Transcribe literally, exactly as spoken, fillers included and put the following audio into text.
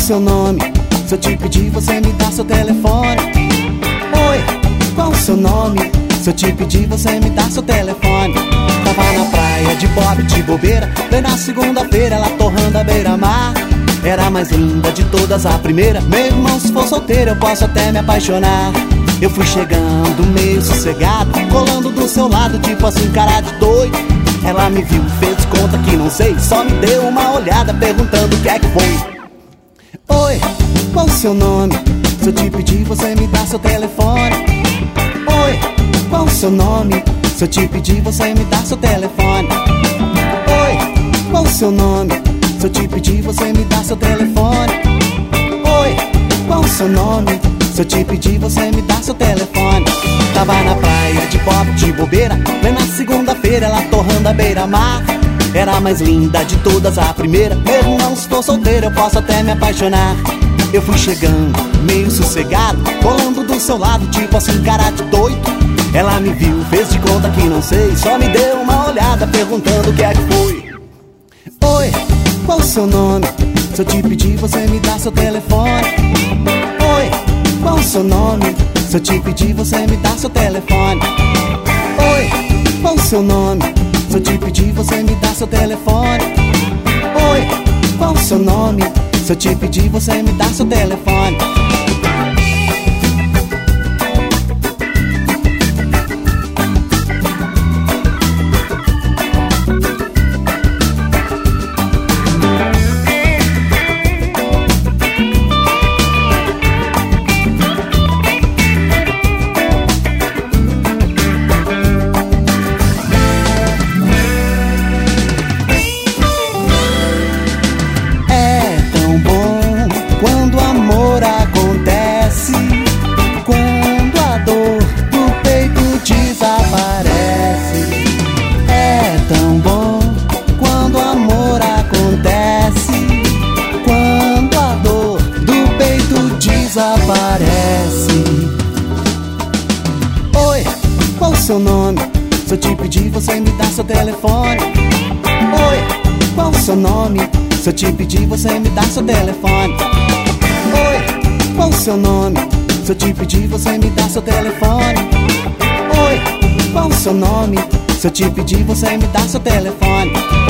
seu nome? Se eu te pedir, você me dá seu telefone. Oi, qual o seu nome? Se eu te pedir, você me dá seu telefone. Tava na praia de bob, de bobeira, bem na segunda-feira, ela torrando a beira-mar. Era a mais linda de todas, a primeira. Meu irmão, se for solteiro, eu posso até me apaixonar. Eu fui chegando meio sossegado, colando do seu lado, tipo assim, cara de doido. Ela me viu, fez conta que não sei, só me deu uma olhada, perguntando o que é que foi. Oi, qual o seu nome? Se eu te pedir, você me dá seu telefone. Oi, qual o seu nome? Se eu te pedir, você me dá seu telefone. Oi, qual o seu nome? Se eu te pedir, você me dá seu telefone. Oi, qual o seu nome? Se eu te pedir, você me dá seu telefone. Tava na praia de bob, de bobeira, bem na segunda-feira, ela torrando a beira-mar. Era a mais linda de todas, a primeira. Mesmo não estou solteiro, eu posso até me apaixonar. Eu fui chegando, meio sossegado, colando do seu lado, tipo assim, cara de doido. Ela me viu, fez de conta que não sei, só me deu uma olhada, perguntando o que é que foi. Oi, qual o seu nome? Se eu te pedir, você me dá seu telefone. Oi, qual o seu nome? Se eu te pedir, você me dá seu telefone. Oi, qual o seu nome? Se eu te pedir, você me dá seu telefone. Oi, qual o seu nome? Se eu te pedir, você me dá seu telefone. Quando o amor acontece, quando a dor do peito desaparece. É tão bom quando o amor acontece, quando a dor do peito desaparece. Oi, qual o seu nome? Se eu te pedir, você me dá seu telefone. Oi, qual o seu nome? Se eu te pedir, você me dá seu telefone. Oi, qual o seu nome? Se eu te pedir, você me dá seu telefone. Oi, qual o seu nome? Se eu te pedir, você me dá seu telefone.